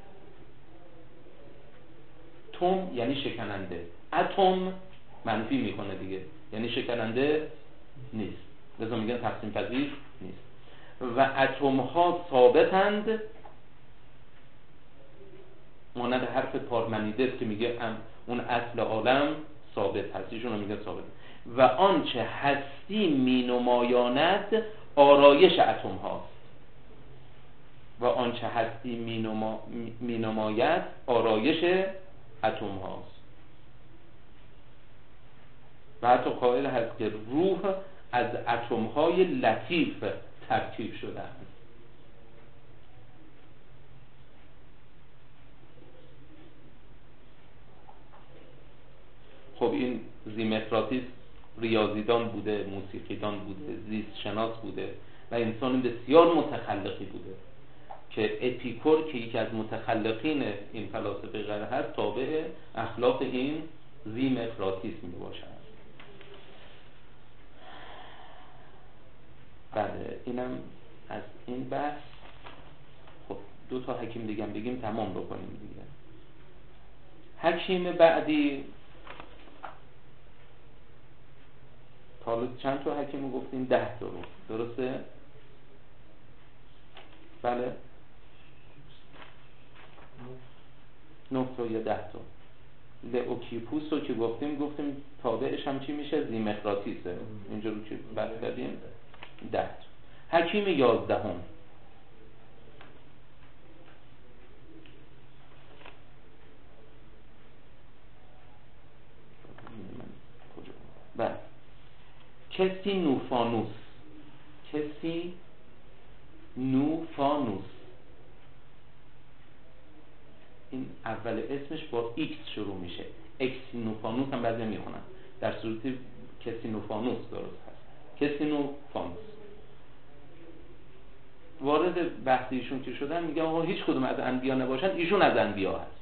توم یعنی شکننده، اتم منفی میکنه دیگه، یعنی شکننده نیست، لذا میگن تقسیم پذیر نیست. و اتم‌ها ثابتند، مانند حرف پارمنیدس که میگه اون اصل عالم ثابت هست، ایشون میگه ثابت. و آنچه هستی مینمایاند آرایش اتم هاست، و آنچه هستی مینماید آرایش اتم هاست. و حتی قائل هست که روح از اتم های لطیف ترکیب شده است. خب این زیمقراطیس ریاضیدان بوده، موسیقیدان بوده، زیست شناس بوده و انسان بسیار متخلقی بوده که اپیکور که یکی از متخلقین این فلاسفه غرب هست تابع اخلاق این زیمقراطیس می باشد. بله اینم از این بحث. خب دو تا حکیم دیگه هم بگیم تمام بکنیم دیگه. حکیم بعدی حالا چند تا حکیم رو گفتیم؟ 10 تا رو، درسته؟ بله 9 تا یا 10 تا. لئوکیپوس رو که گفتیم تابعش هم چی میشه؟ زیمقراطیسه. اینجا رو که بحث کردیم 10 تا. حکیم 11 بله کسی نوفانوس. این اول اسمش با ایکس شروع میشه، اکسینوفانوس هم بعضی میخونن، در صورتی کسینوفانوس درست هست، کسینوفانوس. وارد بحث ایشون که شدن میگه آقا هیچ کدوم از انبیا نباشن، ایشون از انبیا هست.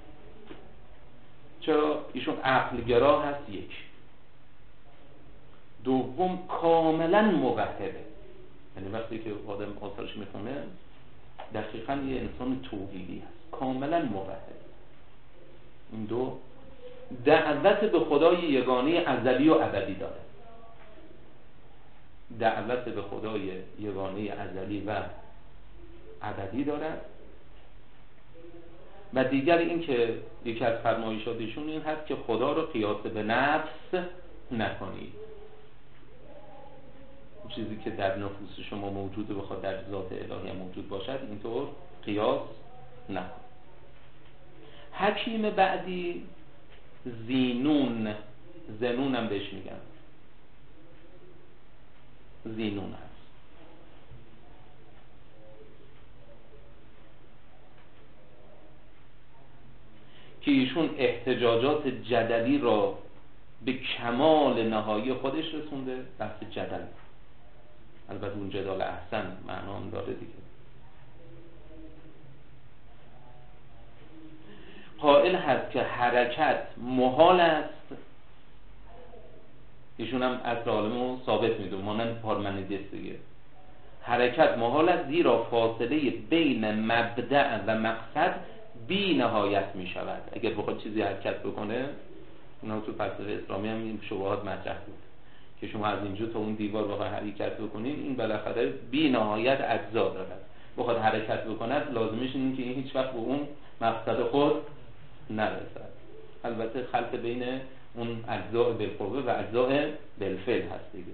چرا؟ ایشون عقل گرا هست، یک. دوم کاملا موحده، یعنی وقتی که آدم آثارش میخونه دقیقاً یه انسان توحیدی هست، کاملا موحد. این دو دعوت به خدای یگانه ازلی و ابدی داره، دعوت به خدای یگانه ازلی و ابدی دارد. و دیگر این که یکی از فرمایشاتشون این هست که خدا رو قیاس به نفس نکنید. چیزی که در نفوس شما موجوده بخواد در ذات الهی موجود باشد، اینطور قیاس نکن. حکیم بعدی زینون، زنون هم بهش میگن، زینون هست که ایشون احتجاجات جدلی را به کمال نهایی خودش رسونده. بحث جدل، البته اون جدال احسن معنا هم داره دیگه. قائل هست که حرکت محال است، ایشون هم اصل عالمو ثابت میدونه، مانند پارمنیدس دیگه. حرکت محال است زیرا فاصله بین مبدأ و مقصد بی نهایت می شود. اگر بخواد چیزی حرکت بکنه، اونا تو فلسفه اسلامی هم این شبهات مطرح بود که شما از اینجا تا اون دیوار بخواید حرکت بکنین، این بالاخره بی نهایت اجزا دارد. بخواد حرکت بکند لازمش اینه که این هیچ وقت به اون مقصد خود نرسد. البته خلط بین اون اجزاء بالقوه و اجزاء بالفعل هست دیگه،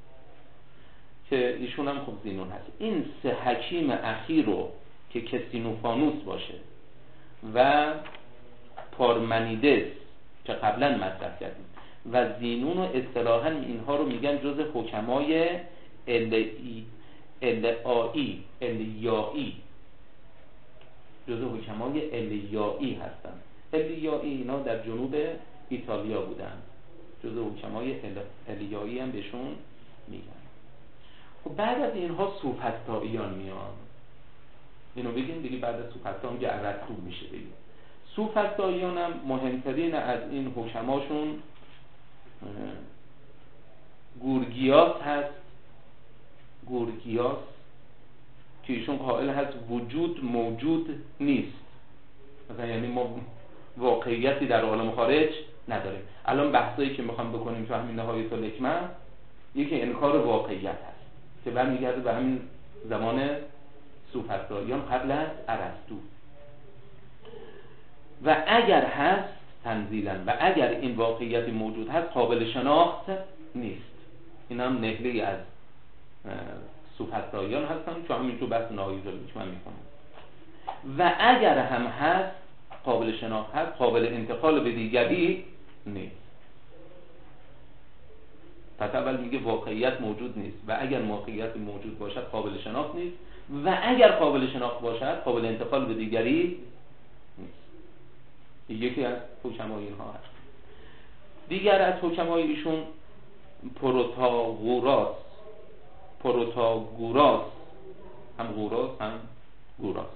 که ایشون هم خب زینون هست. این سه حکیم اخیر رو که کسینوفانوس باشه و پارمنیدس که قبلا مطرح کردیم و زینون و اصطلاحاً اینها رو میگن جز حکمای الیایی، جز حکمای الیایی هستن. الیایی اینا در جنوب ایتالیا بودن، جز حکمای الیایی هم بهشون میگن. خب بعد از اینها سوفسطائیان میان، اینو بگیم دیگه. بعد از سوفسطائیان که ارسطو میشه دیگه. سوفسطائیان هم مهمترین از این حکماشون گورگیاس هست. گورگیاس که ایشون قائل هست وجود موجود نیست، مثلا یعنی ما واقعیتی در عالم خارج نداریم. الان بحثایی که میخوام بکنیم تو همین نهایت الحکمه یکی انکار واقعیت هست که برمیگرده به همین زمان سوفسطائیان قبل از ارسطو. و اگر هست تنزیلا، و اگر این واقعیتی موجود هست قابل شناخت نیست. این هم نهله از سوفسطائیان هستن که همین تو بحث نهایت الحکمه میکنم. و اگر هم هست قابل شناخت هست، قابل انتقال به دیگری نیست. پس اول میگه واقعیت موجود نیست و اگر واقعیت موجود باشد قابل شناخت نیست، و اگر قابل شناخت باشد قابل انتقال به دیگری نیست. یکی از حکمای اینها هست. دیگر از حکمای ایشون پروتاگوراس، هم غوراس هم گوراس،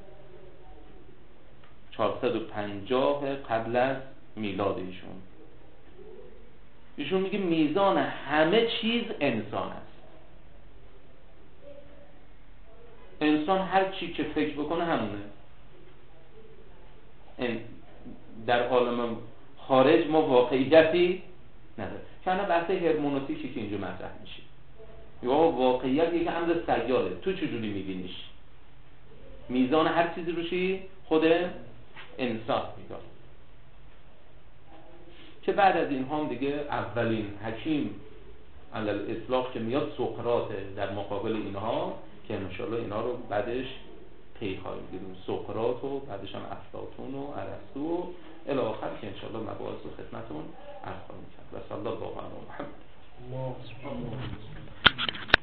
450 قبل از میلاد ایشون میگه میزان همه چیز انسان است. انسان هر چی که فکر بکنه همونه. در عالم خارج ما واقعیتی نداره. چند بحث هرمونوتیکی که اینجا مطرح میشه، یا واقعیت یک امر سیاله، تو چجوری میبینیش؟ میزان هر چیزی روشی خود انسان میداره. که بعد از این هم دیگه اولین حکیم علل اطلاق که میاد سقراطه در مقابل اینها، که انشالله اینا رو بعدش پی خواهیم دیدیم. سقراط و بعدش هم افلاطون و ارسطو و الی آخر که انشالله مباحث و خدمتون عرض خواهیم کرد. و صلی الله علی محمد.